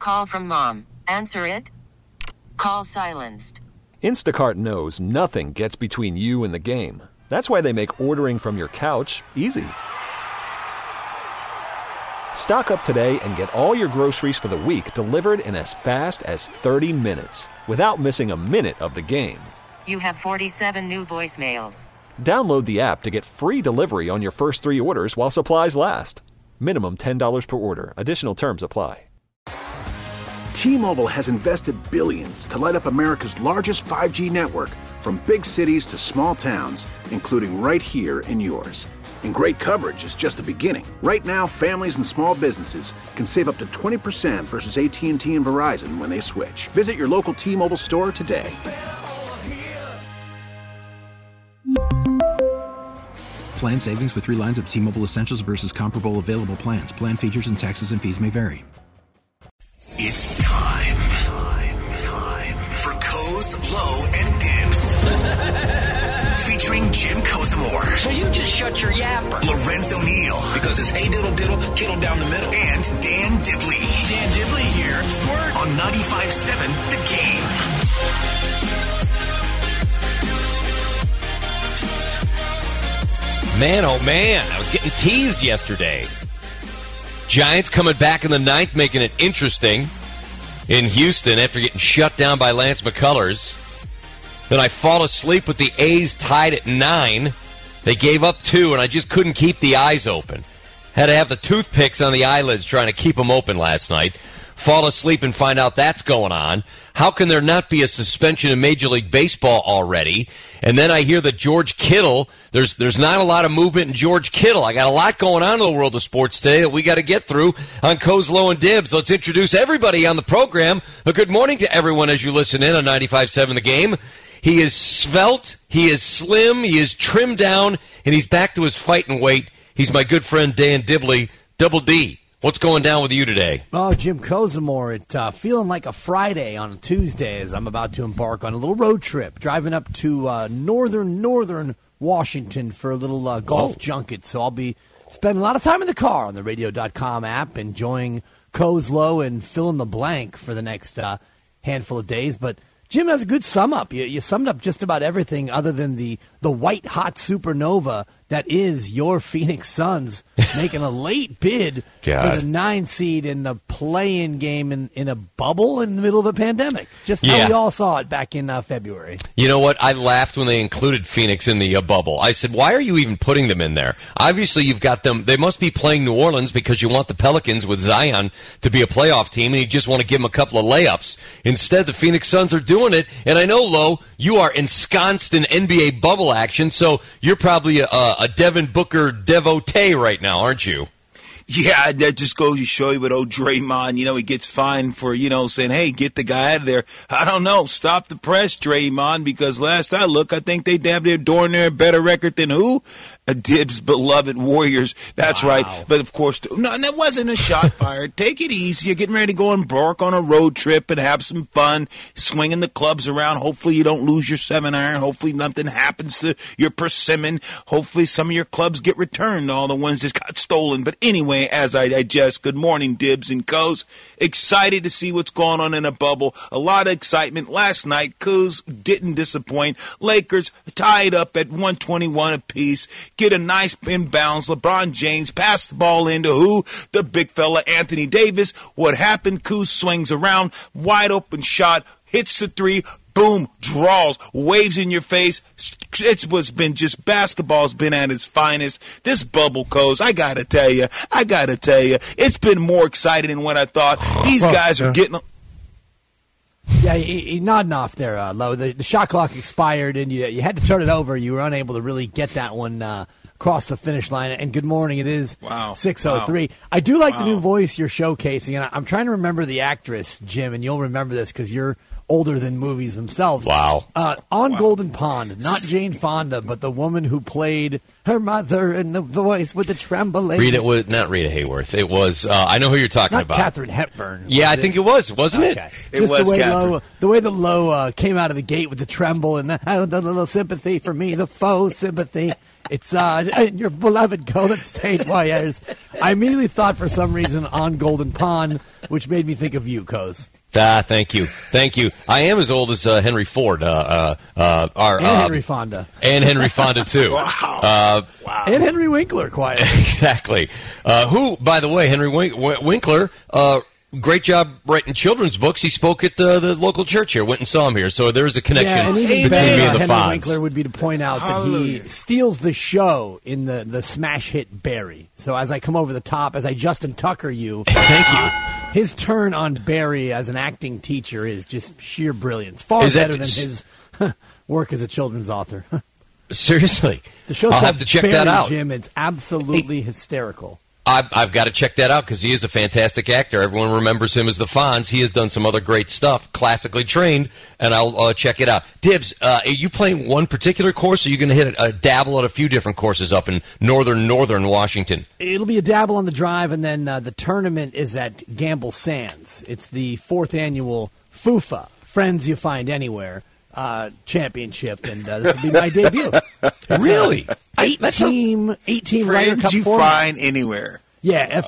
call from mom. Answer it. Call silenced. Instacart knows nothing gets between you and the game. That's why they make ordering from your couch easy. Stock up today and get all your groceries for the week delivered in as fast as 30 minutes without missing a minute of the game. You have 47 new voicemails. Download the app to get free delivery on your first 3 orders while supplies last. Minimum $10 per order. Additional terms apply. T-Mobile has invested billions to light up America's largest 5G network, from big cities to small towns, including right here in yours. And great coverage is just the beginning. Right now, families and small businesses can save up to 20% versus AT&T and Verizon when they switch. Visit your local T-Mobile store today. Plan savings with 3 lines of T-Mobile Essentials versus comparable available plans. Plan features and taxes and fees may vary. It's time for Co's, Low, and Dibs. Featuring Jim Cozumore. So you just shut your yapper. Lorenzo Neal. Because it's hey diddle diddle, kittle down the middle. And Dan Dibley. Dan Dibley here. Squirt. On 95.7 The Game. Man, oh man, I was getting teased yesterday. Giants coming back in the 9th, making it interesting in Houston after getting shut down by Lance McCullers. Then I fall asleep with the A's tied at 9. They gave up 2, and I just couldn't keep the eyes open. Had to have the toothpicks on the eyelids trying to keep them open last night. Fall asleep and find out that's going on. How can there not be a suspension in Major League Baseball already? And then I hear that George Kittle, there's not a lot of movement in George Kittle. I got a lot going on in the world of sports today that we got to get through on Co's, Low, and Dibs. Let's introduce everybody on the program. A good morning to everyone as you listen in on 95.7 The Game. He is svelte, he is slim, he is trimmed down, and he's back to his fighting weight. He's my good friend Dan Dibley, Double D. What's going down with you today? Oh, Jim Cozumore, feeling like a Friday on a Tuesday as I'm about to embark on a little road trip, driving up to northern Washington for a little golf junket. So I'll be spending a lot of time in the car on the radio.com app, enjoying Co's, Low, and fill in the blank for the next handful of days. But Jim has a good sum up. You summed up just about everything other than the white hot supernova that is your Phoenix Suns making a late bid for the 9 seed in the play-in game in a bubble in the middle of a pandemic. Just how we all saw it back in February. You know what? I laughed when they included Phoenix in the bubble. I said, why are you even putting them in there? Obviously, you've got them. They must be playing New Orleans because you want the Pelicans with Zion to be a playoff team, and you just want to give them a couple of layups. Instead, the Phoenix Suns are doing it, and I know, Lo, you are ensconced in NBA bubble action, so you're probably a Devin Booker devotee right now, aren't you? Yeah, that just goes to show you with old Draymond, he gets fined for, saying, hey, get the guy out of there. I don't know. Stop the press, Draymond, because last I look, I think they damn near doing their better record than who? Dibs' beloved Warriors. That's right. But, of course, no, that wasn't a shot fired. Take it easy. You're getting ready to go embark on a road trip and have some fun, swinging the clubs around. Hopefully you don't lose your 7-iron. Hopefully nothing happens to your persimmon. Hopefully some of your clubs get returned, all the ones that got stolen. But anyway, as I digest, good morning, Dibs and Co's. Excited to see what's going on in a bubble. A lot of excitement. Last night, Co's didn't disappoint. Lakers tied up at 121 apiece. Get a nice inbounds. LeBron James passed the ball into who? The big fella, Anthony Davis. What happened? Kuz swings around. Wide open shot. Hits the 3. Boom. Draws. Waves in your face. It's what's been just basketball's been at its finest. This bubble, Coz, I got to tell you. It's been more exciting than what I thought. These guys are getting... Yeah, he nodding off there, Lo. The shot clock expired, and you had to turn it over. You were unable to really get that one across the finish line. And good morning, it is 6:03. I do like the new voice you're showcasing, and I'm trying to remember the actress, Jim, and you'll remember this because you're older than movies themselves. Golden Pond, not Jane Fonda, but the woman who played her mother in the voice with the trembling. Not Rita Hayworth. It was, I know who you're talking about. Katharine Hepburn. Yeah, I think it was, wasn't it? It was Katharine. The way that Lo came out of the gate with the tremble and the little sympathy for me, the faux sympathy. It's your beloved Golden State Warriors. I immediately thought for some reason on Golden Pond, which made me think of you, Coz. Thank you. I am as old as Henry Ford, Henry Fonda. And Henry Fonda, too. Wow. And Henry Winkler, quietly. Exactly. Who, by the way, Henry Winkler, great job writing children's books. He spoke at the local church here. Went and saw him here. So there is a connection between me and the Henry Fonz. Winkler would be to point out that he steals the show in the smash hit Barry. So as I come over the top, as I Justin Tucker you. Thank you. His turn on Barry as an acting teacher is just sheer brilliance. Far better than his work as a children's author. Seriously. The show's I'll called have to check Barry, that out. Jim. It's absolutely hysterical. I've got to check that out because he is a fantastic actor. Everyone remembers him as the Fonz. He has done some other great stuff, classically trained, and I'll check it out. Dibs, are you playing one particular course, or are you going to hit a dabble at a few different courses up in northern Washington? It'll be a dabble on the drive, and then the tournament is at Gamble Sands. It's the 4th annual FUFA, Friends You Find Anywhere, championship, and this will be my debut. Really? 8-team Ryder Cup you format. find anywhere. Yeah,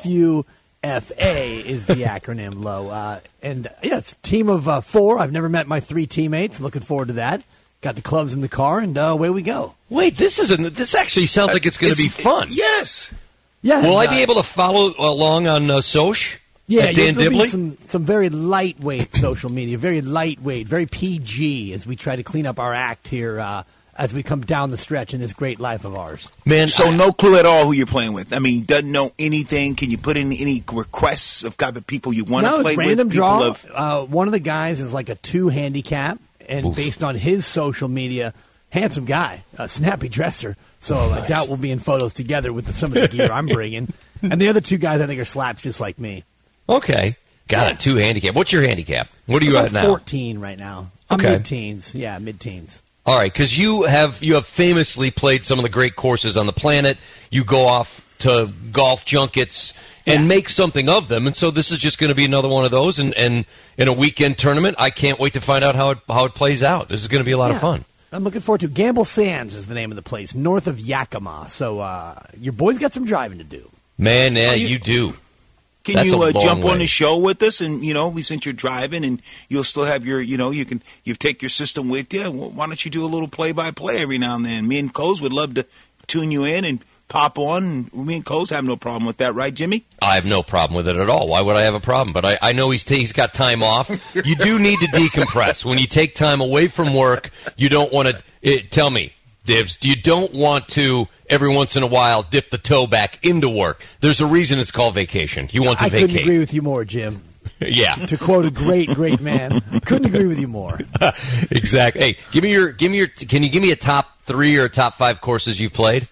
FUFA is the acronym, Lo. And yeah, it's a team of 4. I've never met my 3 teammates. Looking forward to that. Got the clubs in the car, and away we go. Wait, this actually sounds like it's going to be fun. Yes. Yeah. Will I be able to follow along on Soch? Yeah, Dan there'll be Dibley? some very lightweight social media, very lightweight, very PG as we try to clean up our act here as we come down the stretch in this great life of ours. Man, So no clue at all who you're playing with. I mean, doesn't know anything. Can you put in any requests of type of people you want to play it's random with? draw. One of the guys is like a 2 handicap, and based on his social media, handsome guy, a snappy dresser. So I doubt we'll be in photos together with some of the gear I'm bringing. And the other 2 guys I think are slaps just like me. Okay. Got it. 2 handicap. What's your handicap? What are you at now? 14 right now. I'm Okay. mid-teens. Yeah, mid-teens. All right, because you have famously played some of the great courses on the planet. You go off to golf junkets and make something of them, and so this is just going to be another one of those. And in a weekend tournament, I can't wait to find out how it plays out. This is going to be a lot of fun. I'm looking forward to Gamble Sands is the name of the place, north of Yakima. So your boys got some driving to do. Man, yeah, you do. Can That's you a long jump on way. the show with us? And since you're driving, and you'll still have your, you take your system with you. Well, why don't you do a little play-by-play every now and then? Me and Coz would love to tune you in and pop on. Me and Coz have no problem with that, right, Jimmy? I have no problem with it at all. Why would I have a problem? But I know he's got time off. You do need to decompress. When you take time away from work, you don't want to tell me, Dibs, you don't want to every once in a while dip the toe back into work. There's a reason it's called vacation. You want to vacate. I couldn't agree with you more, Jim. Yeah. To quote a great man, couldn't agree with you more. Exactly. Hey, can you give me a top 3 or top 5 courses you've played?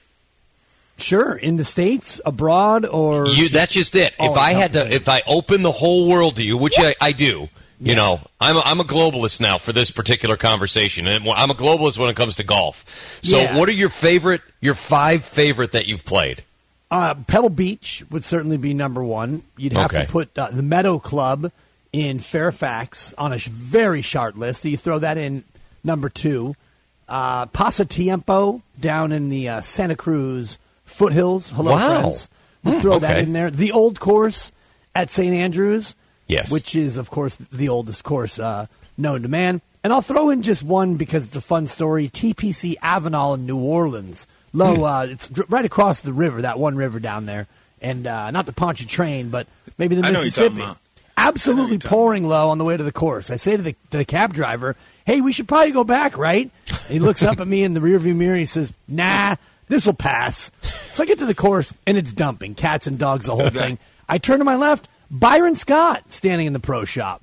Sure, in the States, abroad, or that's just it. If I open the whole world to you, which I do, I'm a globalist now for this particular conversation, and I'm a globalist when it comes to golf. So, what are your 5 favorite that you've played? Pebble Beach would certainly be number 1. You'd have to put the Meadow Club in Fairfax on a very short list. So you throw that in number 2. Pasatiempo down in the Santa Cruz foothills. Hello, friends. We'll throw that in there. The Old Course at St. Andrews. Yes. Which is, of course, the oldest course known to man. And I'll throw in just one because it's a fun story. TPC Avenal in New Orleans. It's right across the river, that one river down there. And not the Pontchartrain, but maybe the Mississippi. Absolutely pouring low on the way to the course. I say to the cab driver, hey, we should probably go back, right? And he looks up at me in the rearview mirror and he says, nah, this'll pass. So I get to the course, and it's dumping. Cats and dogs, the whole thing. I turn to my left. Byron Scott standing in the pro shop.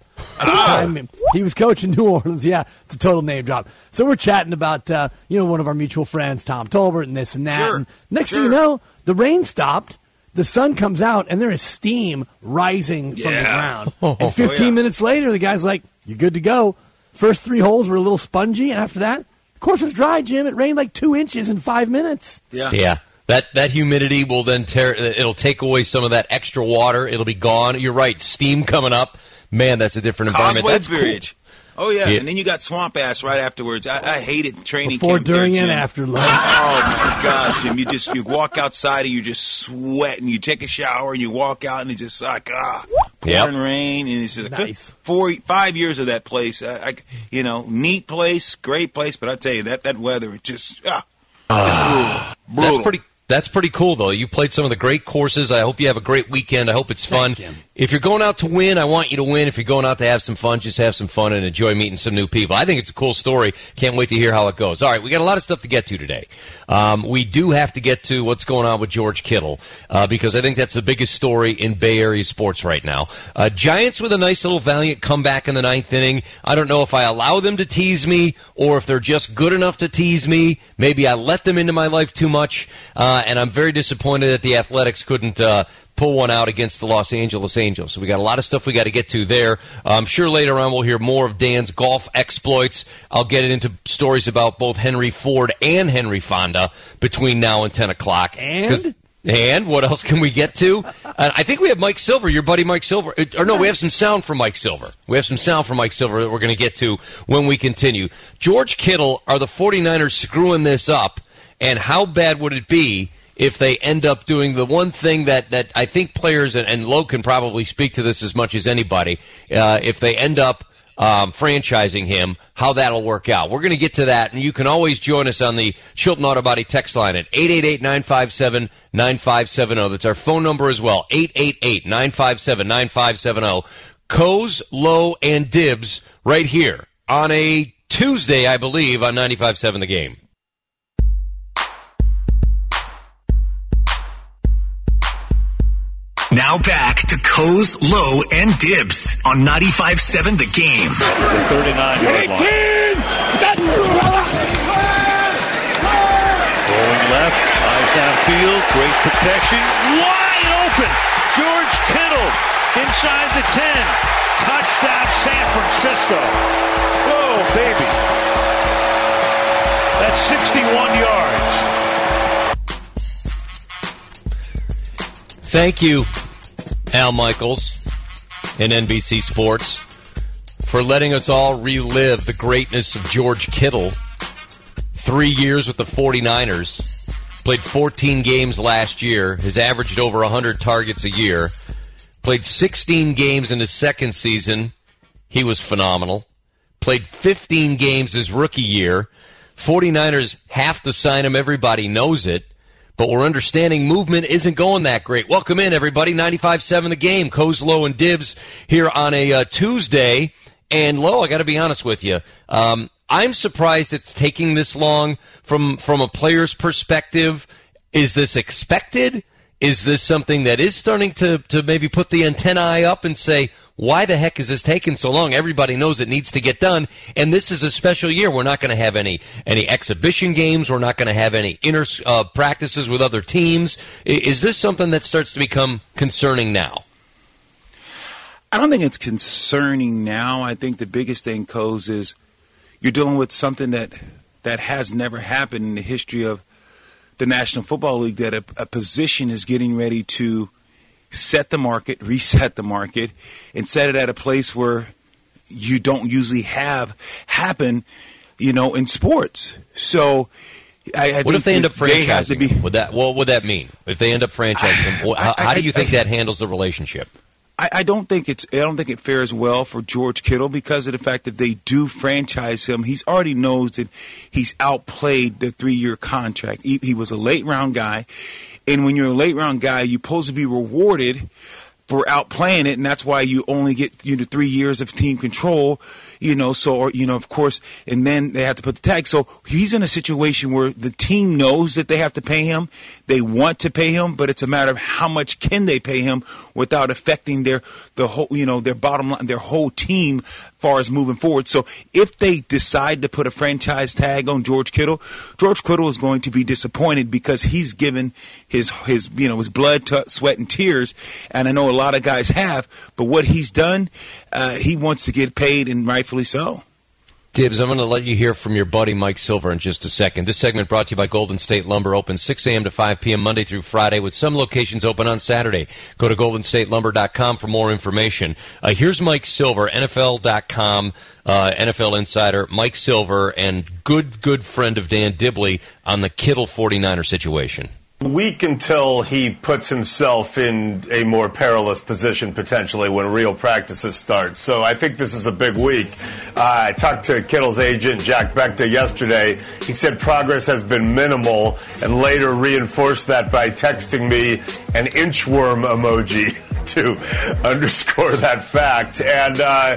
He was coaching New Orleans. Yeah, it's a total name drop. So we're chatting about, one of our mutual friends, Tom Tolbert, and this and that. Sure. And next thing you know, the rain stopped. The sun comes out, and there is steam rising from the ground. And 15 minutes later, the guy's like, you're good to go. First 3 holes were a little spongy, and after that, the course was dry, Jim. It rained like 2 inches in 5 minutes. Yeah. That humidity will then it'll take away some of that extra water. It'll be gone. You're right. Steam coming up. Man, that's a different environment. Cosway Bridge. Oh, yeah, and then you got swamp ass right afterwards. I hated training before, camp. during, there, and after lunch. Oh, my God, Jim. You walk outside and you just sweat, and you take a shower, and you walk out, and it's just like, pouring rain, and it's just nice. 5 years of that place. Neat place, great place, but I tell you, that weather, it just, it's brutal. That's pretty cool, though. You played some of the great courses. I hope you have a great weekend. I hope it's fun. If you're going out to win, I want you to win. If you're going out to have some fun, just have some fun and enjoy meeting some new people. I think it's a cool story. Can't wait to hear how it goes. All right, we got a lot of stuff to get to today. We do have to get to what's going on with George Kittle because I think that's the biggest story in Bay Area sports right now. Giants with a nice little valiant comeback in the ninth inning. I don't know if I allow them to tease me or if they're just good enough to tease me. Maybe I let them into my life too much. And I'm very disappointed that the Athletics couldn't pull one out against the Los Angeles Angels. So we got a lot of stuff we got to get to there. I'm sure later on we'll hear more of Dan's golf exploits. I'll get into stories about both Henry Ford and Henry Fonda between now and 10 o'clock. And what else can we get to? I think we have Mike Silver, your buddy Mike Silver. We have some sound from Mike Silver. We have some sound from Mike Silver that we're going to get to when we continue. George Kittle, are the 49ers screwing this up? And how bad would it be if they end up doing the one thing that I think players, and Lowe can probably speak to this as much as anybody, if they end up franchising him, how that'll work out. We're going to get to that, and you can always join us on the Chilton Auto Body text line at 888-957-9570. That's our phone number as well, 888-957-9570. Coase, Lowe, and Dibs right here on a Tuesday, I believe, on 95.7 The Game. Now back to Coase, Lowe, and Dibs on 95.7 The Game. The 39-yard line. Rolling left, eyes downfield, great protection, wide open. George Kittle inside the 10. Touchdown San Francisco. Oh, baby. That's 61 yards. Thank you, Al Michaels and NBC Sports, for letting us all relive the greatness of George Kittle. 3 years with the 49ers. Played 14 games last year. Has averaged over 100 targets a year. Played 16 games in his second season. He was phenomenal. Played 15 games his rookie year. 49ers have to sign him. Everybody knows it. But we're understanding movement isn't going that great. Welcome in, everybody. 95.7 The Game. Coase, Lowe, and Dibs here on a Tuesday. And, Lowe, I got to be honest with you. I'm surprised it's taking this long from a player's perspective. Is this expected? Is this something that is starting to maybe put the antennae up and say, why the heck is this taking so long? Everybody knows it needs to get done, and this is a special year. We're not going to have any exhibition games. We're not going to have any inter practices with other teams. Is this something that starts to become concerning now? I don't think it's concerning now. I think the biggest thing, Coase, is you're dealing with something that has never happened in the history of the National Football League, that a position is getting ready to set the market, reset the market, and set it at a place where you don't usually have happen, in sports. So I what if they end up franchising him? What would that mean? If they end up franchising him, how do you think that handles the relationship? I don't think it fares well for George Kittle because of the fact that they do franchise him. He's already knows that he's outplayed the 3-year contract. He was a late round guy. And when you're a late round guy, you're supposed to be rewarded for outplaying it, and that's why you only get 3 years of team control. Of course, and then they have to put the tag. So he's in a situation where the team knows that they have to pay him. They want to pay him, but it's a matter of how much can they pay him without affecting their bottom line, their whole team, as far as moving forward. So if they decide to put a franchise tag on George Kittle is going to be disappointed because he's given his blood, sweat, and tears, and I know a lot of guys have. But what he's done, he wants to get paid, and rightfully so. Tibbs, I'm going to let you hear from your buddy Mike Silver in just a second. This segment brought to you by Golden State Lumber, open 6 a.m. to 5 p.m. Monday through Friday, with some locations open on Saturday. Go to goldenstatelumber.com for more information. Here's Mike Silver, NFL.com, NFL insider, Mike Silver, and good friend of Dan Dibley on the Kittle 49er situation. Week until he puts himself in a more perilous position potentially when real practices start. So I think this is a big week. I talked to Kittle's agent, Jack Becta, yesterday. He said progress has been minimal and later reinforced that by texting me an inchworm emoji to underscore that fact. And,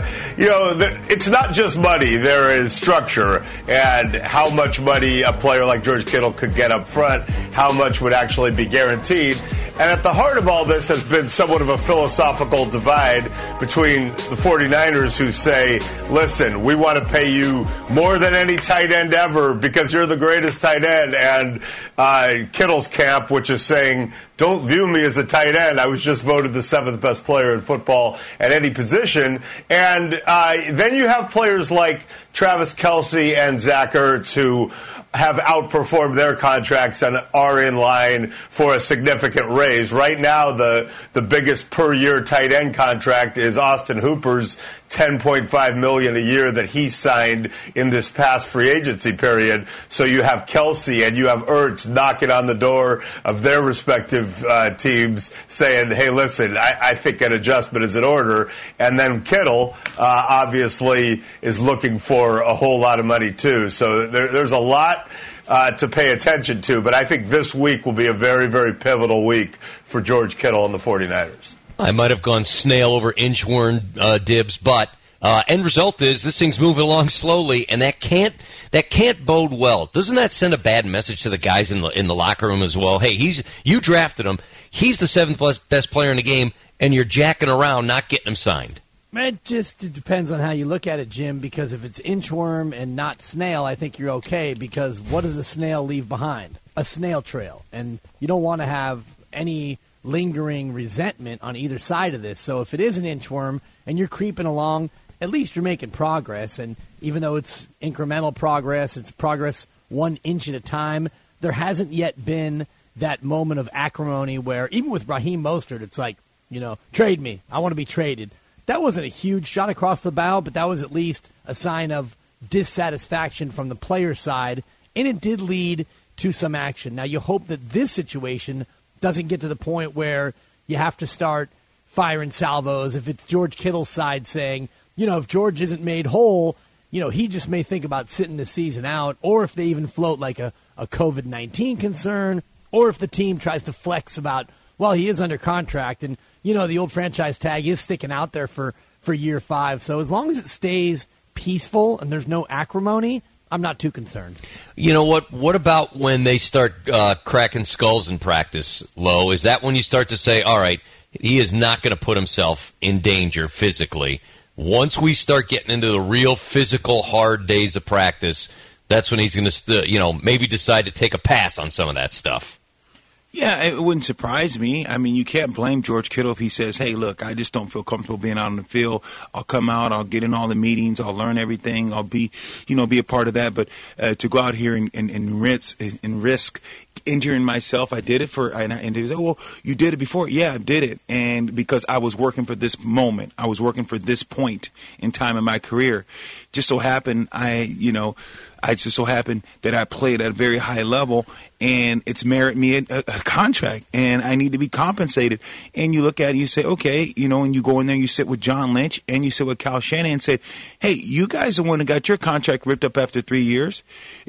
it's not just money. There is structure and how much money a player like George Kittle could get up front, how much would actually be guaranteed. And at the heart of all this has been somewhat of a philosophical divide between the 49ers, who say, listen, we want to pay you more than any tight end ever because you're the greatest tight end, and Kittle's camp, which is saying, don't view me as a tight end. I was just voted the 7th best player in football at any position. And then you have players like Travis Kelce and Zach Ertz, who have outperformed their contracts and are in line for a significant raise. Right now, the biggest per-year tight end contract is Austin Hooper's $10.5 million a year that he signed in this past free agency period. So you have Kelce and you have Ertz knocking on the door of their respective teams saying, hey, listen, I think an adjustment is in order. And then Kittle obviously is looking for a whole lot of money too. So there's a lot to pay attention to. But I think this week will be a very, very pivotal week for George Kittle and the 49ers. I might have gone snail over inchworm, Dibs, but end result is this thing's moving along slowly, and that can't bode well. Doesn't that send a bad message to the guys in the locker room as well? Hey, you drafted him. He's the 7th best player in the game, and you're jacking around, not getting him signed. It depends on how you look at it, Jim, because if it's inchworm and not snail, I think you're okay, because what does a snail leave behind? A snail trail, and you don't want to have any lingering resentment on either side of this. So if it is an inchworm and you're creeping along, at least you're making progress. And even though it's incremental progress, it's progress 1 inch at a time, there hasn't yet been that moment of acrimony where, even with Raheem Mostert, it's like, trade me. I want to be traded. That wasn't a huge shot across the bow, but that was at least a sign of dissatisfaction from the player's side, and it did lead to some action. Now, you hope that this situation doesn't get to the point where you have to start firing salvos. If it's George Kittle's side saying, if George isn't made whole, he just may think about sitting the season out, or if they even float like a COVID-19 concern, or if the team tries to flex about, well, he is under contract, and, the old franchise tag is sticking out there for year 5. So as long as it stays peaceful and there's no acrimony, I'm not too concerned. You know what? What about when they start cracking skulls in practice, Lowe? Is that when you start to say, all right, he is not going to put himself in danger physically? Once we start getting into the real physical, hard days of practice, that's when he's going to, maybe decide to take a pass on some of that stuff. Yeah, it wouldn't surprise me. I mean, you can't blame George Kittle if he says, hey, look, I just don't feel comfortable being out on the field. I'll come out. I'll get in all the meetings. I'll learn everything. I'll be a part of that. But to go out here and risk injuring myself, I did it and they say, well, you did it before. Yeah, I did it. And because I was working for this moment. I was working for this point in time in my career. Just so happened, it just so happened that I played at a very high level, and it's merit me a contract, and I need to be compensated. And you look at it and you say, okay, and you go in there and you sit with John Lynch and you sit with Kyle Shanahan and say, hey, you guys are the one who got your contract ripped up after 3 years.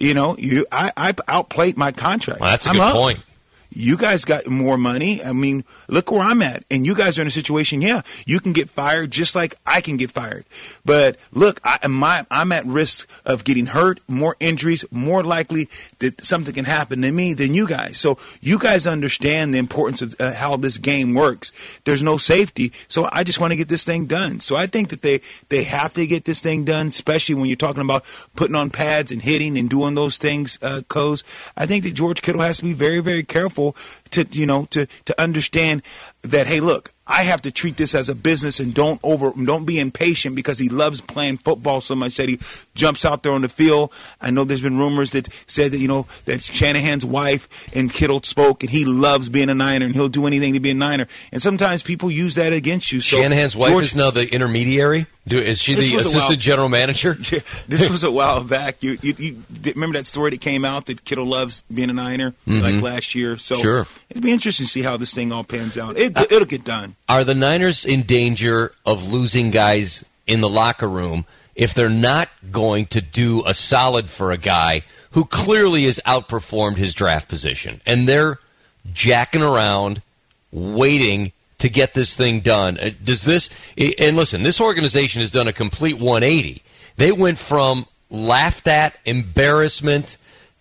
I outplayed my contract. Well, that's a good point. You guys got more money. I mean, look where I'm at. And you guys are in a situation, you can get fired just like I can get fired. But look, I'm at risk of getting hurt, more injuries, more likely that something can happen to me than you guys. So you guys understand the importance of how this game works. There's no safety. So I just want to get this thing done. So I think that they have to get this thing done, especially when you're talking about putting on pads and hitting and doing those things, Coz. I think that George Kittle has to be very, very careful to understand that, hey, look, I have to treat this as a business and don't be impatient because he loves playing football so much that he jumps out there on the field. I know there's been rumors that said that, that Shanahan's wife and Kittle spoke and he loves being a Niner and he'll do anything to be a Niner. And sometimes people use that against you. So Shanahan's wife is now the intermediary? Is she the assistant general manager? Yeah, this was a while back. You remember that story that came out that Kittle loves being a Niner like last year? So sure. It'd be interesting to see how this thing all pans out. It'll get done. Are the Niners in danger of losing guys in the locker room if they're not going to do a solid for a guy who clearly has outperformed his draft position? And they're jacking around, waiting to get this thing done. Does this, and listen, this organization has done a complete 180. They went from laughed at, embarrassment,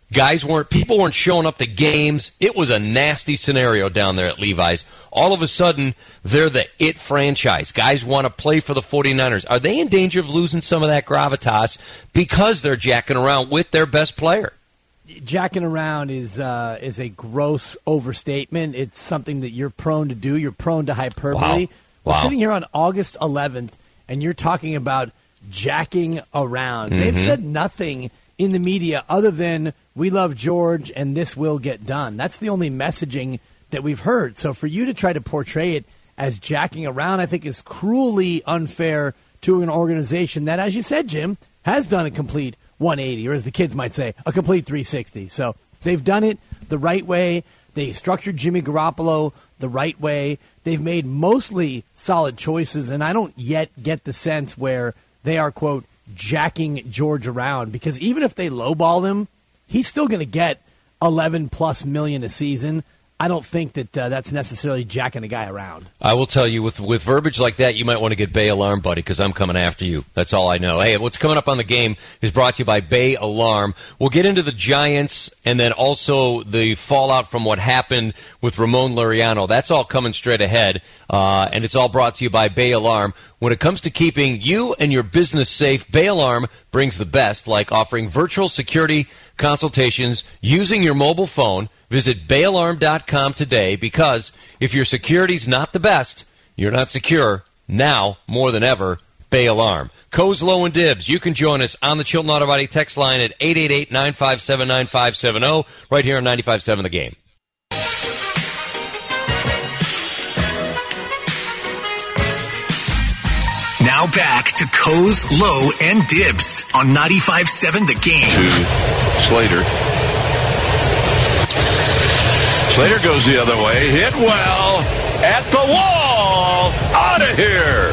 people weren't showing up to games. It was a nasty scenario down there at Levi's. All of a sudden, they're the it franchise. Guys want to play for the 49ers. Are they in danger of losing some of that gravitas because they're jacking around with their best player? Jacking around is a gross overstatement. It's something that you're prone to do. You're prone to hyperbole. Wow. We're sitting here on August 11th, and you're talking about jacking around. They've said nothing in the media other than we love George and this will get done. That's the only messaging that we've heard. So for you to try to portray it as jacking around, I think is cruelly unfair to an organization that, as you said, Jim, has done a complete 180, or as the kids might say, a complete 360. So they've done it the right way. They structured Jimmy Garoppolo the right way. They've made mostly solid choices, and I don't yet get the sense where they are, quote, jacking George around, because even if they lowball him, he's still going to get $11+ million a season. I don't think that that's necessarily jacking a guy around. I will tell you, with verbiage like that, you might want to get Bay Alarm, buddy, because I'm coming after you. That's all I know. Hey, what's coming up on the game is brought to you by Bay Alarm. We'll get into the Giants and then also the fallout from what happened with Ramon Laureano. That's all coming straight ahead, and it's all brought to you by Bay Alarm. When it comes to keeping you and your business safe, Bay Alarm brings the best, like offering virtual security consultations using your mobile phone. Visit bayalarm.com today, because if your security's not the best, you're not secure. Now, more than ever, Bay Alarm. Coes, Low, and Dibs, you can join us on the Chilton Auto Body text line at 888-957-9570 right here on 95.7 The Game. Now back to Coes, Low, and Dibs on 95.7 The Game. To Slater. Slater goes the other way. Hit well. At the wall. Out of here.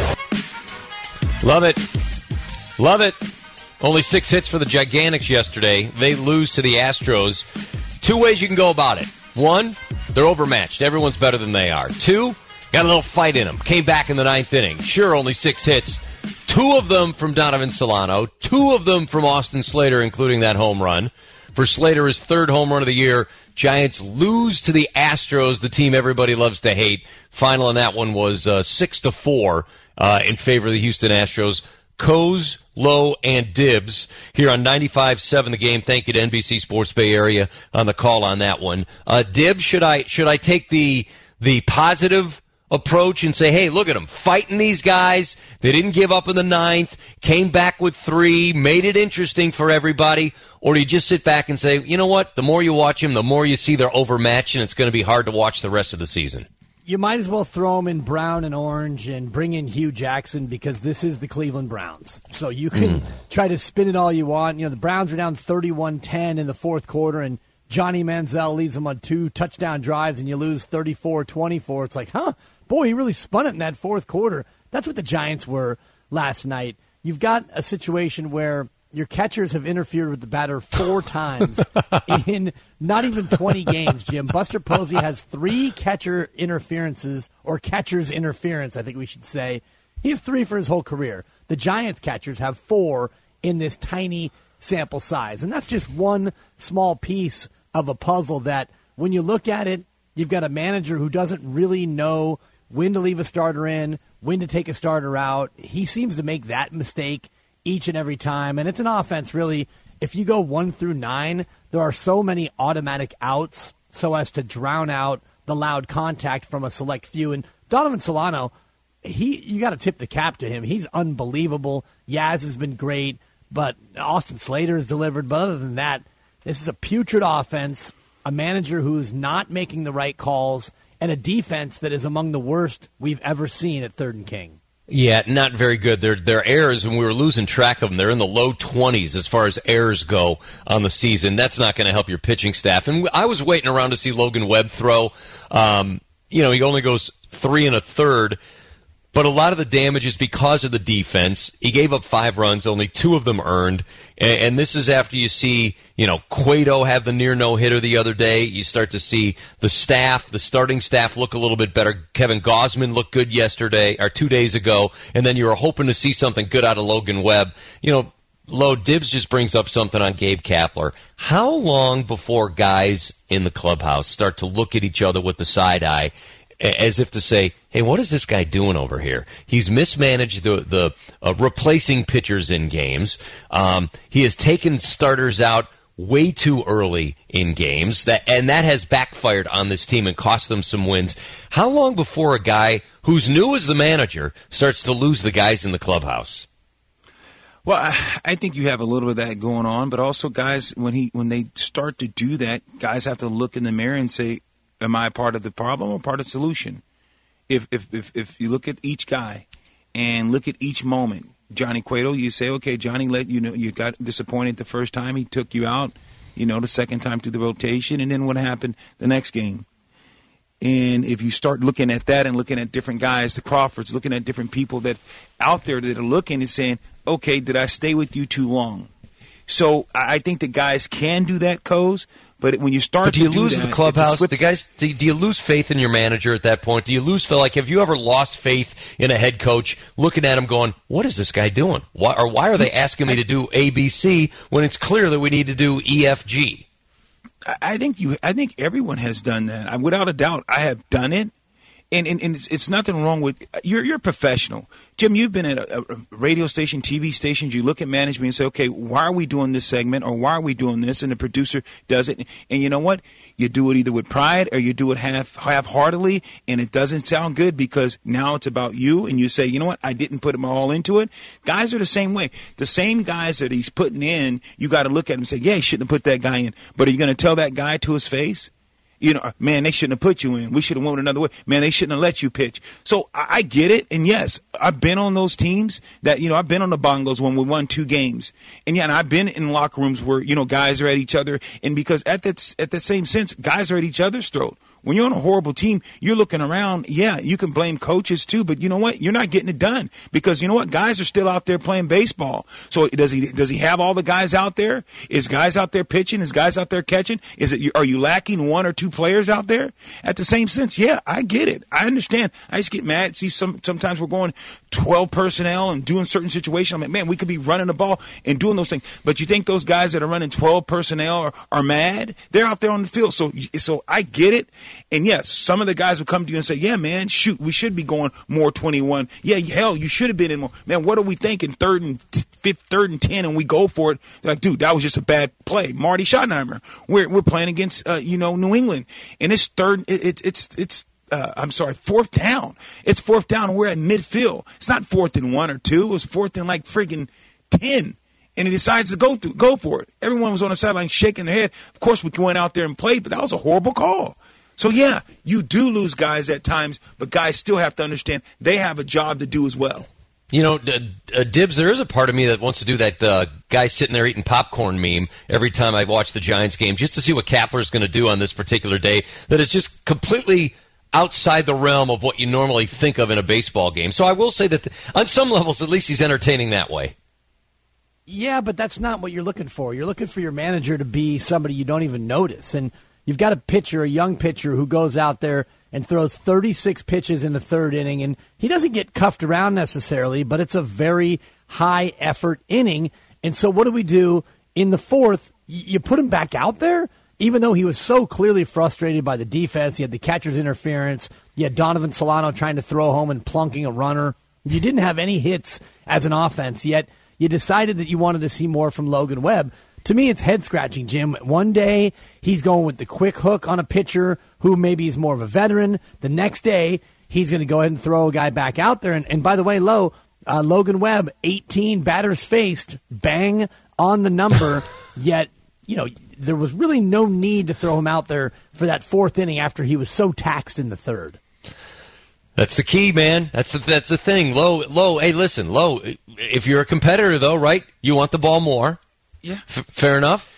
Love it. Love it. Only 6 hits for the Gigantics yesterday. They lose to the Astros. 2 ways you can go about it. 1, they're overmatched. Everyone's better than they are. 2, got a little fight in them. Came back in the 9th inning. Sure, only 6 hits. 2 of them from Donovan Solano. 2 of them from Austin Slater, including that home run. For Slater, his 3rd home run of the year. Giants lose to the Astros, the team everybody loves to hate. Final on that one was 6-4 in favor of the Houston Astros. Coes, Low, and Dibs here on 95.7 The Game. Thank you to NBC Sports Bay Area on the call on that one. Dibs, should I take the positive approach and say, hey, look at them, fighting these guys. They didn't give up in the 9th, came back with 3, made it interesting for everybody? Or do you just sit back and say, you know what, the more you watch them, the more you see they're overmatched, and it's going to be hard to watch the rest of the season? You might as well throw them in brown and orange and bring in Hugh Jackson, because this is the Cleveland Browns. So you can try to spin it all you want. You know, the Browns are down 31-10 in the 4th quarter, and Johnny Manziel leads them on 2 touchdown drives, and you lose 34-24. It's like, boy, he really spun it in that 4th quarter. That's what the Giants were last night. You've got a situation where your catchers have interfered with the batter 4 times in not even 20 games, Jim. Buster Posey has 3 catcher interferences, or catcher's interference, I think we should say. He has 3 for his whole career. The Giants catchers have 4 in this tiny sample size. And that's just one small piece of a puzzle that, when you look at it, you've got a manager who doesn't really know when to leave a starter in, when to take a starter out. He seems to make that mistake each and every time. And it's an offense, really. If you go 1 through 9, there are so many automatic outs, so as to drown out the loud contact from a select few. And Donovan Solano, you got to tip the cap to him. He's unbelievable. Yaz has been great, but Austin Slater has delivered. But other than that, this is a putrid offense, a manager who's not making the right calls, and a defense that is among the worst we've ever seen at 3rd and King. Yeah, not very good. Their errors, and we were losing track of them. They're in the low 20s as far as errors go on the season. That's not going to help your pitching staff. And I was waiting around to see Logan Webb throw. He only goes 3 1/3. But a lot of the damage is because of the defense. He gave up 5 runs, only 2 of them earned. And this is after you see, Cueto have the near no-hitter the other day. You start to see the starting staff look a little bit better. Kevin Gausman looked good 2 days ago. And then you were hoping to see something good out of Logan Webb. Lo, Dibbs just brings up something on Gabe Kapler. How long before guys in the clubhouse start to look at each other with the side eye as if to say, hey, what is this guy doing over here? He's mismanaged the replacing pitchers in games. He has taken starters out way too early in games, and that has backfired on this team and cost them some wins. How long before a guy who's new as the manager starts to lose the guys in the clubhouse? Well, I think you have a little of that going on, but also guys, when they start to do that, guys have to look in the mirror and say, am I part of the problem or part of the solution? If you look at each guy and look at each moment, Johnny Cueto, you say, okay, Johnny, you got disappointed the first time he took you out, the second time through the rotation, and then what happened the next game? And if you start looking at that and looking at different guys, the Crawfords, looking at different people that out there that are looking and saying, okay, did I stay with you too long? So I think the guys can do that, Coz. But when you start, do you lose the clubhouse? Do you lose faith in your manager at that point? Do you lose feel like have you ever lost faith in a head coach looking at him going, what is this guy doing? Why are they asking me to do ABC when it's clear that we need to do EFG? I think everyone has done that. Without a doubt, I have done it. And it's nothing wrong with you're a professional. Jim, you've been at a radio station, TV stations. You look at management and say, okay, why are we doing this segment or why are we doing this? And the producer does it. And you know what? You do it either with pride or you do it half-heartedly, and it doesn't sound good because now it's about you. And you say, you know what? I didn't put them all into it. Guys are the same way. The same guys that he's putting in, you got to look at him and say, yeah, he shouldn't have put that guy in. But are you going to tell that guy to his face? Man, they shouldn't have put you in. We should have went another way. Man, they shouldn't have let you pitch. So I get it. And yes, I've been on those teams that, I've been on the Bongos when we won 2 games. And I've been in locker rooms where, guys are at each other. And because at that same sense, guys are at each other's throat. When you're on a horrible team, you're looking around. Yeah, you can blame coaches too, but you know what? You're not getting it done because you know what? Guys are still out there playing baseball. So does he have all the guys out there? Is guys out there pitching? Is guys out there catching? Are you lacking 1 or 2 players out there? At the same sense, yeah, I get it. I understand. I just get mad. See, sometimes we're going 12 personnel and doing certain situations. I'm like, man, we could be running the ball and doing those things. But you think those guys that are running 12 personnel are mad? They're out there on the field. So I get it. And yes, some of the guys will come to you and say, yeah, man, shoot, we should be going more 21. Yeah, hell, you should have been in more. Man, what are we thinking? 3rd and 10, and we go for it. They're like, dude, that was just a bad play. Marty Schottenheimer. We're playing against, New England. And it's 4th down. It's 4th down, and we're at midfield. It's not 4th and 1 or 2. It was 4th and like friggin' 10. And he decides to go for it. Everyone was on the sideline shaking their head. Of course, we went out there and played, but that was a horrible call. So, yeah, you do lose guys at times, but guys still have to understand they have a job to do as well. Dibbs, there is a part of me that wants to do that guy sitting there eating popcorn meme every time I watch the Giants game just to see what Kapler's going to do on this particular day that is just completely outside the realm of what you normally think of in a baseball game. So I will say that on some levels, at least he's entertaining that way. Yeah, but that's not what you're looking for. You're looking for your manager to be somebody you don't even notice. And you've got a young pitcher who goes out there and throws 36 pitches in the 3rd inning, and he doesn't get cuffed around necessarily, but it's a very high-effort inning. And so what do we do in the 4th? You put him back out there, even though he was so clearly frustrated by the defense. He had the catcher's interference. You had Donovan Solano trying to throw home and plunking a runner. You didn't have any hits as an offense, yet you decided that you wanted to see more from Logan Webb. to me, it's head-scratching, Jim. One day, he's going with the quick hook on a pitcher who maybe is more of a veteran. The next day, he's going to go ahead and throw a guy back out there. And by the way, Logan Webb, 18 batters faced, bang on the number, yet, there was really no need to throw him out there for that fourth inning after he was so taxed in the third. That's the key, man. That's the thing. Low. Hey, listen, Low. If you're a competitor, though, right? You want the ball more. Yeah. Fair enough.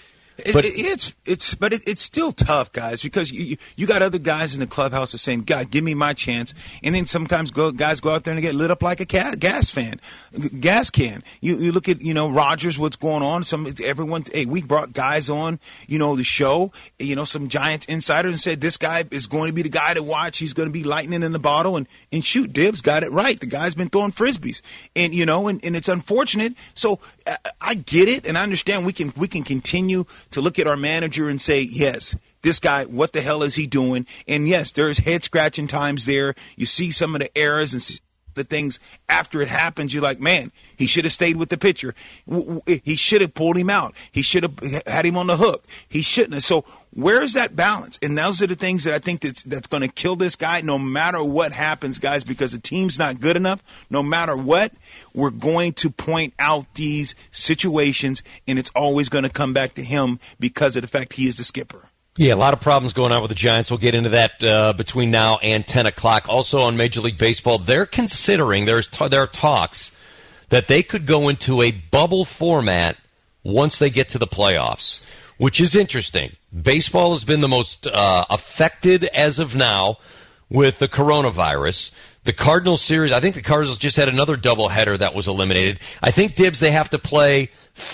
It's still tough, guys, because you got other guys in the clubhouse that are saying, God, give me my chance. And then sometimes guys go out there and get lit up like a gas can. You look at, Rogers, what's going on. We brought guys on, the show, some Giants insiders and said, this guy is going to be the guy to watch. He's going to be lightning in the bottle. And shoot, Dibbs got it right. The guy's been throwing Frisbees. And, and it's unfortunate. So I get it. And I understand we can continue to look at our manager and say, yes, this guy, what the hell is he doing? And yes, there's head-scratching times there. You see some of the errors and the things after it happens. You're like, man, he should have stayed with the pitcher. He should have pulled him out. He should have had him on the hook. He shouldn't have. So where's that balance? And those are the things that I think that's going to kill this guy no matter what happens, guys, because the team's not good enough. No matter what, we're going to point out these situations, and it's always going to come back to him because of the fact he is the skipper. Yeah, a lot of problems going on with the Giants. We'll get into that between now and 10 o'clock. Also on Major League Baseball, they're considering, there are talks that they could go into a bubble format once they get to the playoffs, which is interesting. Baseball has been the most affected as of now with the coronavirus. The Cardinals series, I think the Cardinals just had another doubleheader that was eliminated. I think, Dibbs, they have to play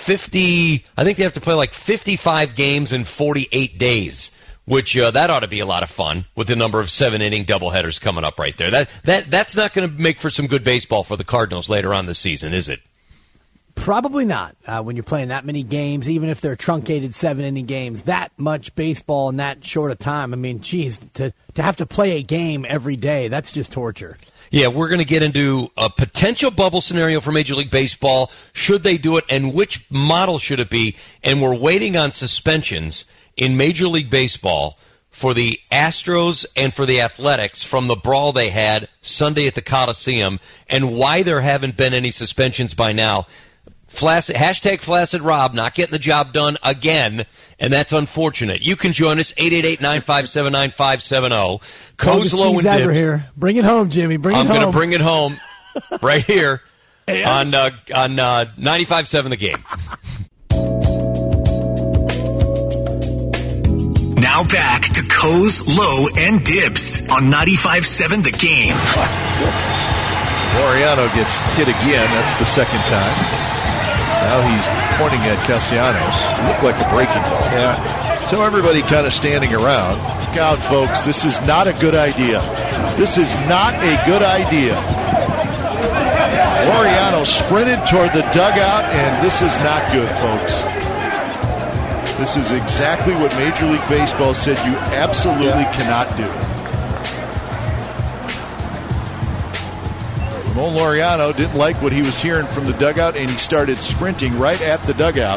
55 games in 48 days, which that ought to be a lot of fun with the number of 7-inning doubleheaders coming up right there. That's not going to make for some good baseball for the Cardinals later on this season, is it? Probably not. When you're playing that many games, even if they're truncated 7-inning games, that much baseball in that short a time. I mean, geez, to have to play a game every day, that's just torture. Yeah, we're going to get into a potential bubble scenario for Major League Baseball. Should they do it, and which model should it be? And we're waiting on suspensions in Major League Baseball for the Astros and for the Athletics from the brawl they had Sunday at the Coliseum, and why there haven't been any suspensions by now. Hashtag Flaccid Rob, not getting the job done again, and that's unfortunate. You can join us, 888-957-9570. Coz, Low, and Dibbs. Here. Bring it home, Jimmy. I'm going to bring it home right here on 95.7 The Game. Now back to Coz, Low, and Dibbs on 95.7 The Game. Laureano gets hit again. That's the second time. Now he's pointing at Castellanos. It looked like a breaking ball. Yeah. So everybody kind of standing around. Look out, folks. This is not a good idea. This is not a good idea. Laureano sprinted toward the dugout, and this is not good, folks. This is exactly what Major League Baseball said you absolutely cannot do. Ramon Laureano didn't like what he was hearing from the dugout, and he started sprinting right at the dugout.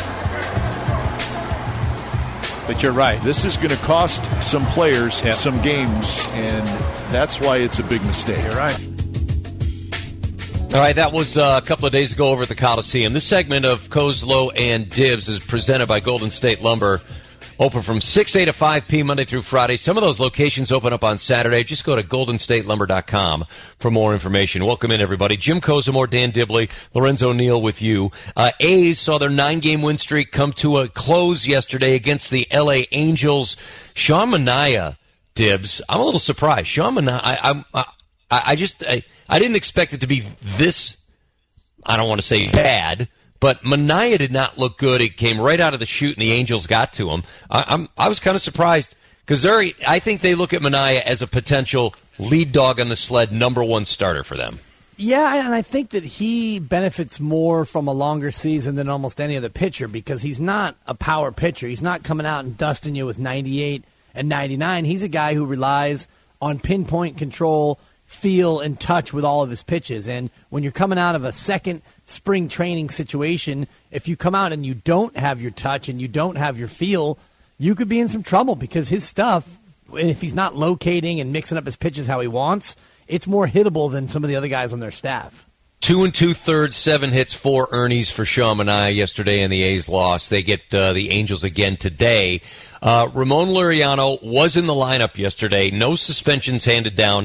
But you're right. This is going to cost some players some games, and that's why it's a big mistake. You're right. All right, that was a couple of days ago over at the Coliseum. This segment of Coz, Low, and Dibbs is presented by Golden State Lumber. Open from 6 a to 5 p. Monday through Friday. Some of those locations open up on Saturday. Just go to goldenstatelumber.com for more information. Welcome in, everybody. Jim Kozimor, Dan Dibley, Lorenzo Neal with you. A's saw their 9-game win streak come to a close yesterday against the L.A. Angels. Sean Manaea, Dibbs, I'm a little surprised. Sean Manaea, I didn't expect it to be this, I don't want to say bad, but Manaea did not look good. It came right out of the chute, and the Angels got to him. I was kind of surprised because I think they look at Manaea as a potential lead dog on the sled, number one starter for them. Yeah, and I think that he benefits more from a longer season than almost any other pitcher because he's not a power pitcher. He's not coming out and dusting you with 98 and 99. He's a guy who relies on pinpoint control, feel and touch with all of his pitches. And when you're coming out of a second spring training situation, if you come out and you don't have your touch and you don't have your feel, you could be in some trouble because his stuff, and if he's not locating and mixing up his pitches how he wants, it's more hittable than some of the other guys on their staff. 2 2/3, 7 hits, 4 earnings for Sean Manaea yesterday, and the A's lost. They get the Angels again today. Ramon Laureano was in the lineup yesterday. No suspensions handed down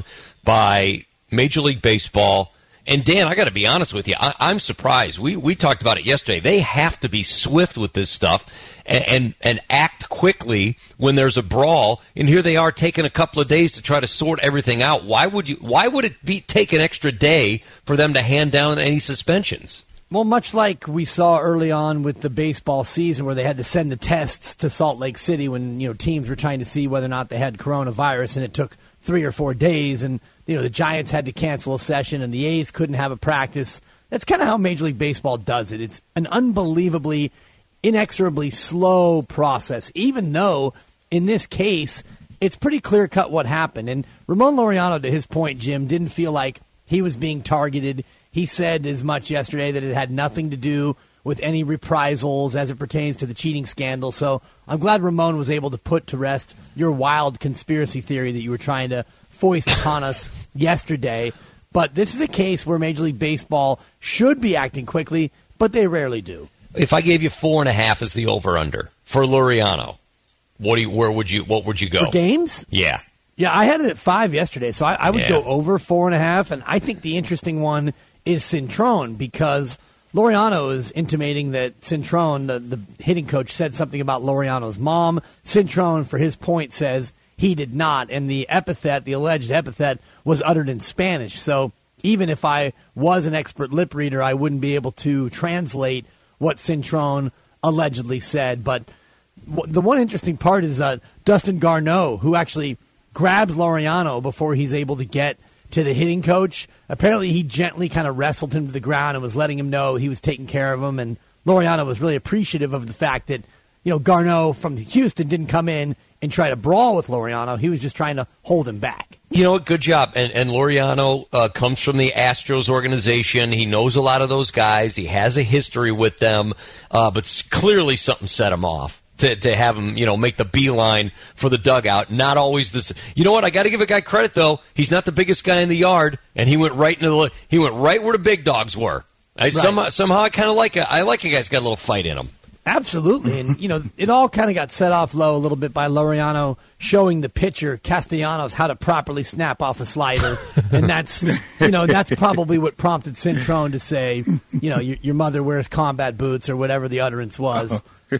by Major League Baseball. And, Dan, I got to be honest with you. I'm surprised. We talked about it yesterday. They have to be swift with this stuff and act quickly when there's a brawl. And here they are taking a couple of days to try to sort everything out. Why would it take an extra day for them to hand down any suspensions? Well, much like we saw early on with the baseball season where they had to send the tests to Salt Lake City when, teams were trying to see whether or not they had coronavirus, and it took 3 or 4 days, and the Giants had to cancel a session and the A's couldn't have a practice. That's kind of how Major League Baseball does it. It's an unbelievably, inexorably slow process, even though in this case it's pretty clear-cut what happened. And Ramon Laureano, to his point, Jim, didn't feel like he was being targeted. He said as much yesterday that it had nothing to do with any reprisals as it pertains to the cheating scandal. So I'm glad Ramon was able to put to rest your wild conspiracy theory that you were trying to foist upon us yesterday. But this is a case where Major League Baseball should be acting quickly, but they rarely do. If I gave you 4.5 as the over/under for Laureano, what would you go? For games? Yeah. Yeah, I had it at 5 yesterday, so I would go over 4.5. And I think the interesting one is Cintrone, because Laureano is intimating that Cintrone, the hitting coach, said something about Laureano's mom. Cintrone, for his point, says he did not, and the alleged epithet, was uttered in Spanish. So even if I was an expert lip reader, I wouldn't be able to translate what Cintrone allegedly said. But the one interesting part is Dustin Garneau, who actually grabs Laureano before he's able to get to the hitting coach. Apparently he gently kind of wrestled him to the ground and was letting him know he was taking care of him, and Laureano was really appreciative of the fact that Garneau from Houston didn't come in and try to brawl with Laureano. He was just trying to hold him back. Good job. And Laureano comes from the Astros organization. He knows a lot of those guys. He has a history with them, but clearly something set him off to have him, make the beeline for the dugout. Not always this. You know what? I got to give a guy credit though. He's not the biggest guy in the yard, and he went right where the big dogs were. Right. Somehow I kind of like it. I like a guy's got a little fight in him. Absolutely. And, it all kind of got set off low a little bit by Laureano showing the pitcher, Castellanos, how to properly snap off a slider. And that's probably what prompted Cintrone to say, your mother wears combat boots or whatever the utterance was,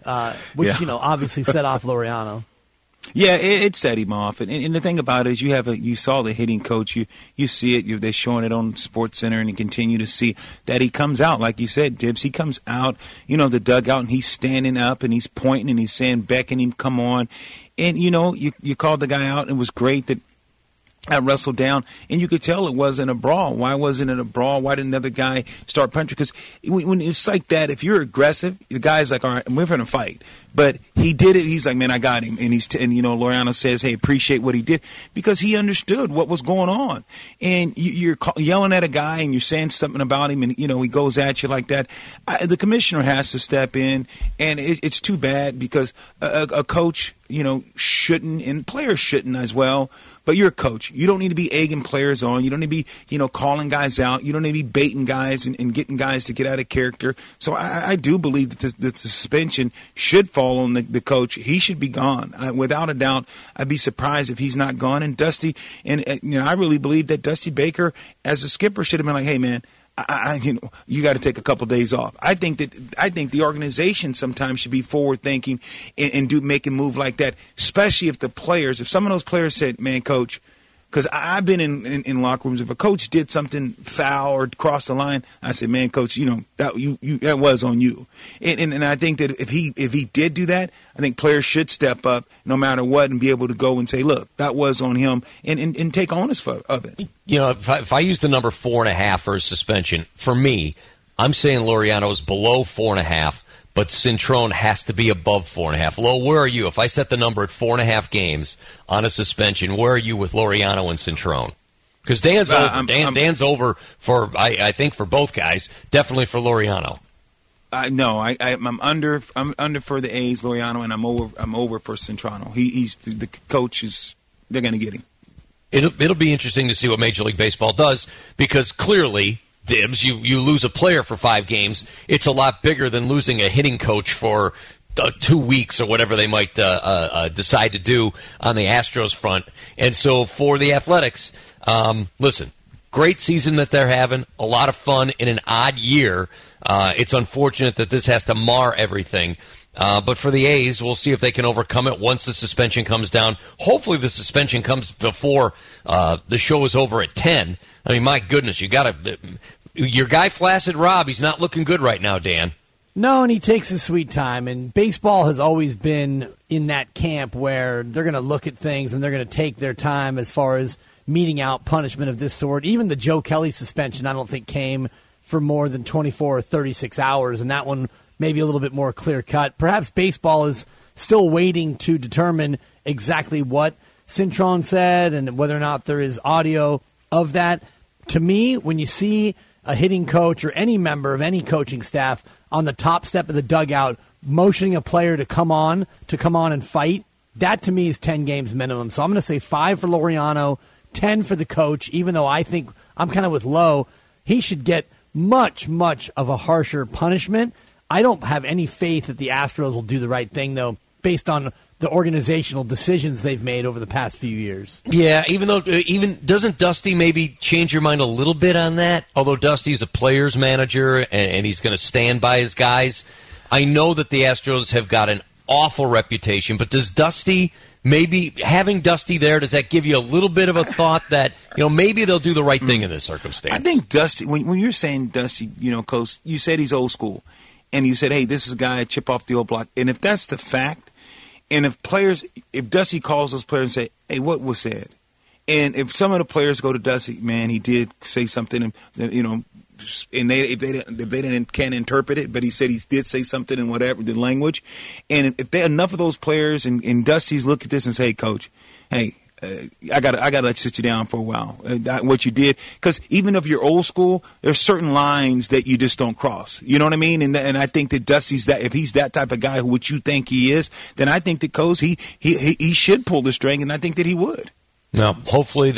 which obviously set off Laureano. Yeah, it set him off. And the thing about it is you saw the hitting coach. You see it. They're showing it on SportsCenter, and you continue to see that he comes out, like you said, Dibs. He comes out, the dugout, and he's standing up, and he's pointing, and he's saying, beckoning him, come on. And, you called the guy out, and it was great that I wrestled down, and you could tell it wasn't a brawl. Why wasn't it a brawl? Why didn't another guy start punching? Because when it's like that, if you're aggressive, the guy's like, all right, we're going to fight. But he did it. He's like, man, I got him. And Laureano says, hey, appreciate what he did, because he understood what was going on. And you're yelling at a guy and you're saying something about him, and, he goes at you like that. The commissioner has to step in, and it's too bad because a coach, shouldn't, and players shouldn't as well. But you're a coach. You don't need to be egging players on. You don't need to be, calling guys out. You don't need to be baiting guys and getting guys to get out of character. So I do believe that the suspension should fall on the coach. He should be gone. Without a doubt, I'd be surprised if he's not gone. And Dusty, I really believe that Dusty Baker, as a skipper, should have been like, hey, man, you got to take a couple of days off. I think the organization sometimes should be forward thinking and make a move like that, especially if some of those players said, man, coach, because I've been in locker rooms. If a coach did something foul or crossed the line, I said, man, coach, that was on you. And I think that if he did do that, I think players should step up no matter what and be able to go and say, look, that was on him, and take ownership of it. If I use the number 4.5 for a suspension, for me, I'm saying Laureano is below 4.5, but Cintrone has to be above 4.5. Lo, where are you? If I set the number at 4.5 games on a suspension, where are you with Laureano and Cintrone? Because Dan's over. Dan's over for, I think, for both guys. Definitely for Laureano. No, I'm under for the A's, Laureano, and I'm over for Centrano. He's the coach they're going to get him. It'll be interesting to see what Major League Baseball does, because clearly, Dibs, you lose a player for 5 games. It's a lot bigger than losing a hitting coach for 2 weeks or whatever they might decide to do on the Astros front. And so for the Athletics, listen, great season that they're having, a lot of fun in an odd year. It's unfortunate that this has to mar everything. But for the A's, we'll see if they can overcome it once the suspension comes down. Hopefully the suspension comes before the show is over at 10. I mean, my goodness, your guy Flaccid Rob, he's not looking good right now, Dan. No, and he takes his sweet time. And baseball has always been in that camp where they're going to look at things and they're going to take their time as far as meting out punishment of this sort. Even the Joe Kelly suspension, I don't think, came for more than 24 or 36 hours, and that one maybe a little bit more clear-cut. Perhaps baseball is still waiting to determine exactly what Cintron said and whether or not there is audio of that. To me, when you see a hitting coach or any member of any coaching staff on the top step of the dugout motioning a player to come on and fight, that to me is 10 games minimum. So I'm going to say 5 for Laureano, 10 for the coach, even though I think I'm kind of with Lowe. He should get much, much of a harsher punishment. I don't have any faith that the Astros will do the right thing, though, based on the organizational decisions they've made over the past few years. Yeah, even doesn't Dusty maybe change your mind a little bit on that? Although Dusty's a player's manager and he's going to stand by his guys. I know that the Astros have got an awful reputation, but does Dusty, maybe having Dusty there, does that give you a little bit of a thought that, maybe they'll do the right thing in this circumstance? I think Dusty, when you're saying Dusty, Coach, you said he's old school. And you said, hey, this is a guy, chip off the old block. And if that's the fact, and if Dusty calls those players and say, hey, what was said? And if some of the players go to Dusty, man, he did say something, and they can't interpret it, but he said he did say something in whatever the language. And if enough of those players and Dusty's look at this and say, hey, Coach, hey, I gotta let you sit you down for a while. What you did, because even if you're old school, there's certain lines that you just don't cross. You know what I mean? And I think that Dusty's that. If he's that type of guy, which you think he is, then I think that Coach he should pull the string, and I think that he would. Now, hopefully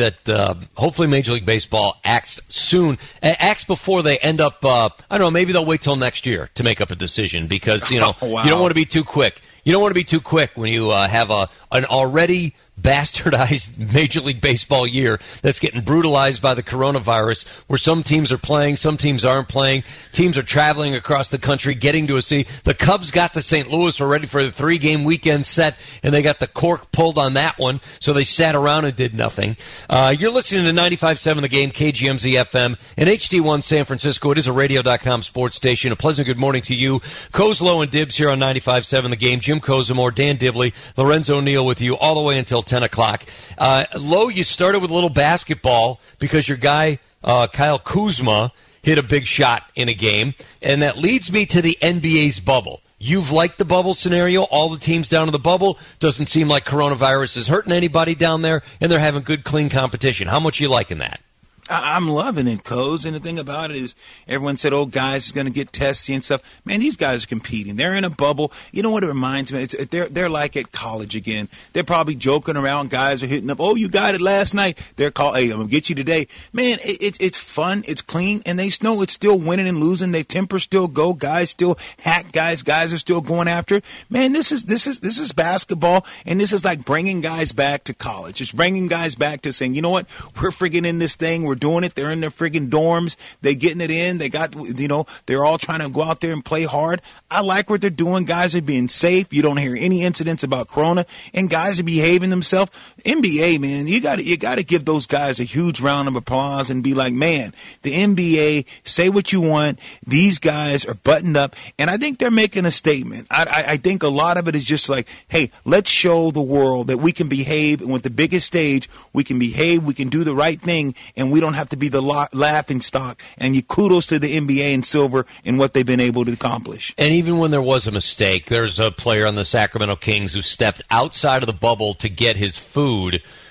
Major League Baseball acts soon. Acts before they end up. I don't know. Maybe they'll wait till next year to make up a decision, because you don't want to be too quick. You don't want to be too quick when you have an already bastardized Major League Baseball year that's getting brutalized by the coronavirus, where some teams are playing, some teams aren't playing, teams are traveling across the country, getting to a city. The Cubs got to St. Louis already for the 3-game weekend set, and they got the cork pulled on that one, so they sat around and did nothing. You're listening to 95.7 The Game, KGMZ FM, and HD1 San Francisco. It is a radio.com sports station. A pleasant good morning to you. Kozlow and Dibs here on 95.7 The Game. Jim Kozamore, Dan Dibley, Lorenzo Neal with you all the way until 10 o'clock. Low, you started with a little basketball because your guy, Kyle Kuzma, hit a big shot in a game, and that leads me to the NBA's bubble. You've liked the bubble scenario, all the teams down in the bubble. Doesn't seem like coronavirus is hurting anybody down there, and they're having good, clean competition. How much are you liking that? I'm loving it, Coz. And the thing about it is everyone said, oh, guys are going to get testy and stuff. Man, these guys are competing. They're in a bubble. You know what it reminds me? They're like at college again. They're probably joking around. Guys are hitting up. Oh, you got it last night. They're called, hey, I'm going to get you today. Man, it's fun. It's clean. And they know it's still winning and losing. Their tempers still go. Guys still hack guys. Guys are still going after it. Man, this is basketball. And this is like bringing guys back to college. It's bringing guys back to saying, you know what? We're friggin' in this thing. We're doing it. They're in their friggin' dorms. They're getting it in. They got, they're all trying to go out there and play hard. I like what they're doing. Guys are being safe. You don't hear any incidents about corona, and guys are behaving themselves. NBA, man, you got to give those guys a huge round of applause and be like, man, the NBA, say what you want. These guys are buttoned up, and I think they're making a statement. I think a lot of it is just like, hey, let's show the world that we can behave, and with the biggest stage, we can behave, we can do the right thing, and we don't have to be the laughing stock. And you kudos to the NBA and Silver in what they've been able to accomplish. And even when there was a mistake, there's a player on the Sacramento Kings who stepped outside of the bubble to get his food.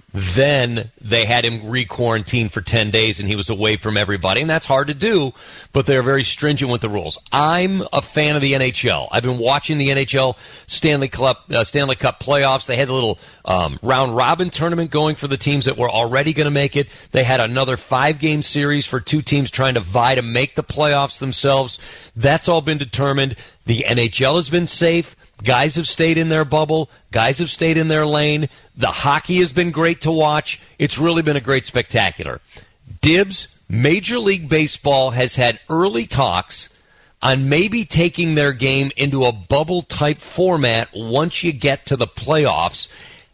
Then they had him re-quarantine for 10 days, and he was away from everybody, and that's hard to do, but they're very stringent with the rules. I'm a fan of the NHL. I've been watching the NHL Stanley Cup playoffs. They had a little round-robin tournament going for the teams that were already going to make it. They had another 5-game series for 2 teams trying to vie to make the playoffs themselves. That's all been determined. The NHL has been safe. Guys have stayed in their bubble. Guys have stayed in their lane. The hockey has been great to watch. It's really been a great spectacular. Dibs, Major League Baseball has had early talks on maybe taking their game into a bubble-type format once you get to the playoffs.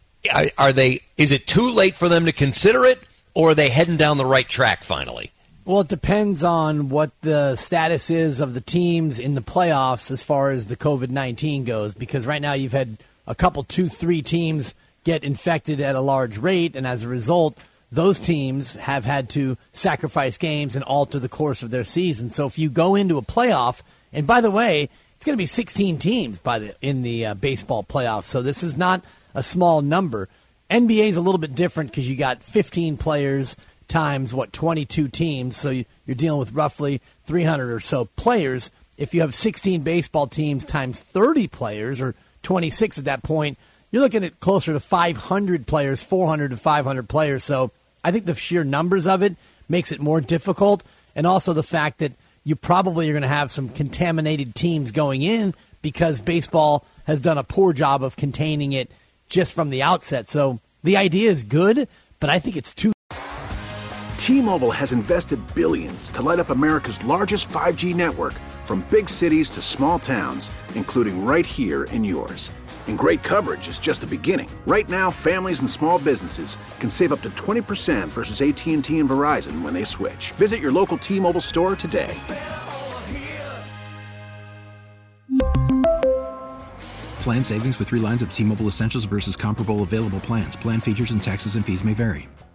Is it too late for them to consider it, or are they heading down the right track finally? Well, it depends on what the status is of the teams in the playoffs as far as the COVID-19 goes, because right now you've had a couple, 2-3 teams get infected at a large rate, and as a result, those teams have had to sacrifice games and alter the course of their season. So if you go into a playoff, and by the way, it's going to be 16 teams in the baseball playoffs, so this is not a small number. NBA is a little bit different because you got 15 players times, 22 teams, so you're dealing with roughly 300 or so players. If you have 16 baseball teams times 30 players, or 26 at that point, you're looking at closer to 500 players, 400 to 500 players. So I think the sheer numbers of it makes it more difficult, and also the fact that you probably are going to have some contaminated teams going in because baseball has done a poor job of containing it just from the outset. So the idea is good, but I think it's too. T-Mobile has invested billions to light up America's largest 5G network, from big cities to small towns, including right here in yours. And great coverage is just the beginning. Right now, families and small businesses can save up to 20% versus AT&T and Verizon when they switch. Visit your local T-Mobile store today. Plan savings with 3 lines of T-Mobile Essentials versus comparable available plans. Plan features and taxes and fees may vary.